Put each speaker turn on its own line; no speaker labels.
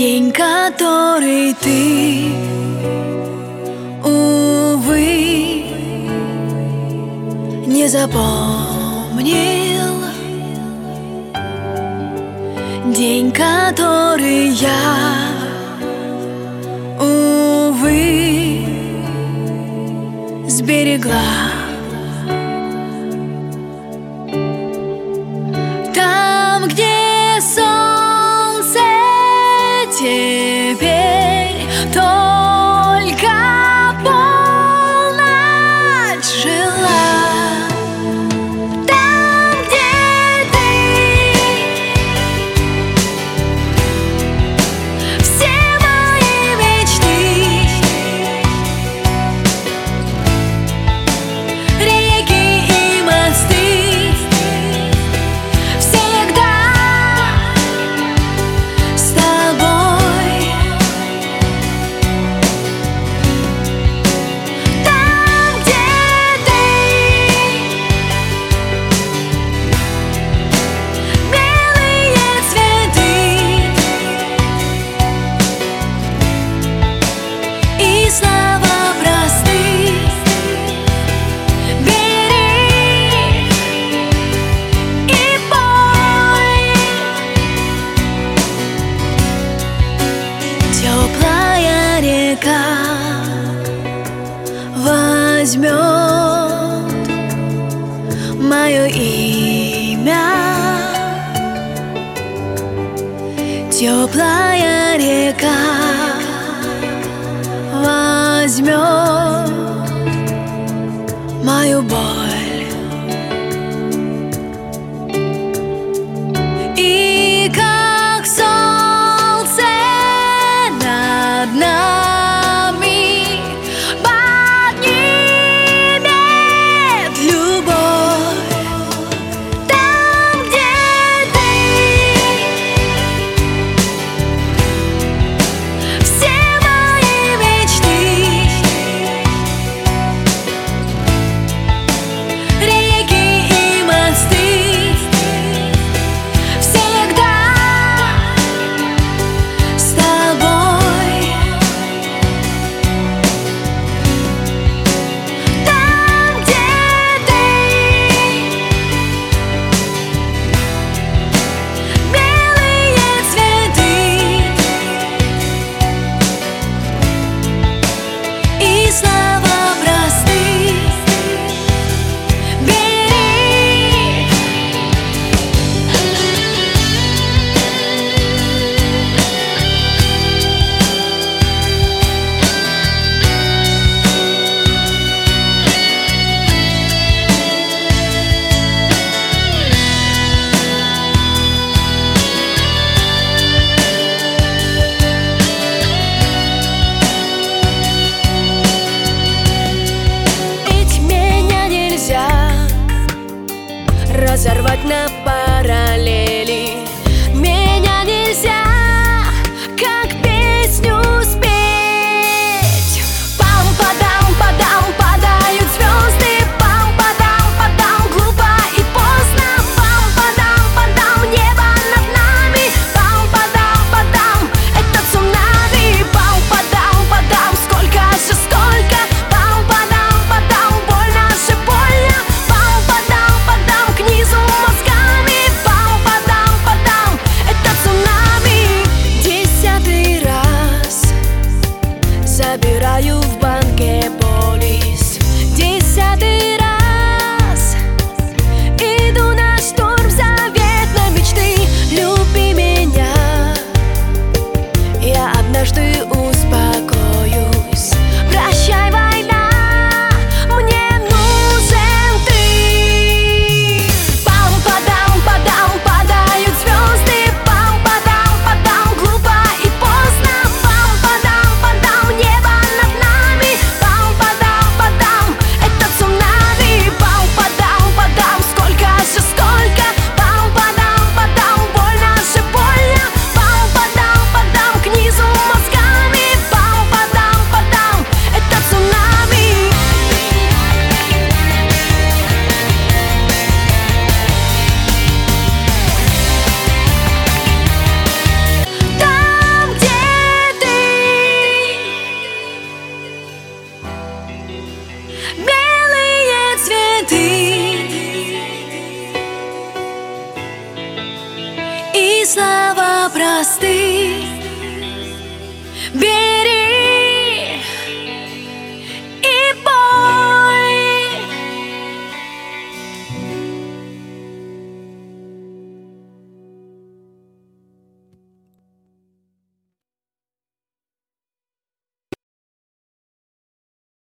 День, который ты, увы, не запомнил. День, который я, увы, сберегла. Там, где солнце теперь только полночь жила. Там, где ты, все мои мечты, реки и мосты всегда с тобой. Там, где ты, белые цветы и слова простых. Бери и пой. Теплая река возьмет мое имя. Теплая река возьмет мою боль. И как солнце над нами поднимет любовь. Там, где ты, все мои мечты, реки и мосты всегда с тобой. Там, где ты, белые цветы и слова простых. Бери. Ведь меня нельзя разорвать на параллели. Меня нельзя как песню спеть. Пам-падам-падам падают звезды. Пам-падам-падам глупо и поздно. Пам-падам-падам небо над нами. Пам-падам-падам это цунами. Пам-падам-падам сколько же сколько. Пам-падам-падам больно же больно. Пам-падам-падам к низу мозгами. Пам-падам-падам это цунами. 10-й раз забираю в банке полис. 10-й раз иду на штурм заветной мечты. Люби меня, я однажды успокоюсь. Прощай, война, мне нужен ты. Пам-падам-падам падают звезды. Пам-падам-падам глупо и поздно. Пам-падам-падам небо над нами. сердце